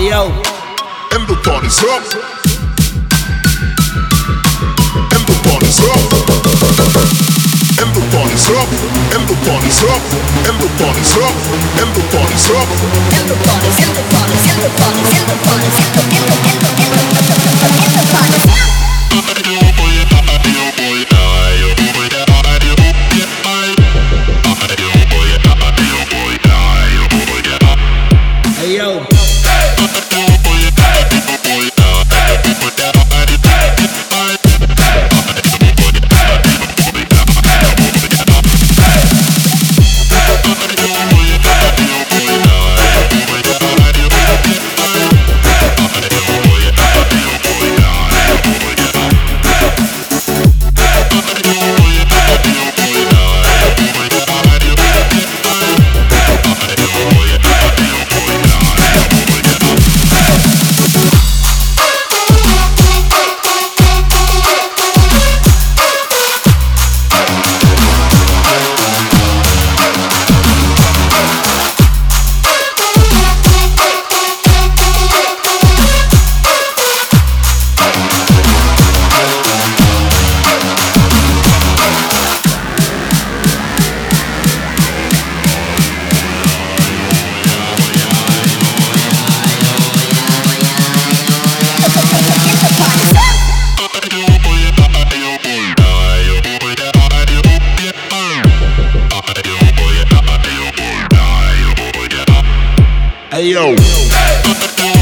Hey yo, and the party's up. And the party's up. And the party's up. And the party's up. And the party's up. And the party's up. And the party's and the party's and the party's and the party's and the party's up. hey yo. Hey yo.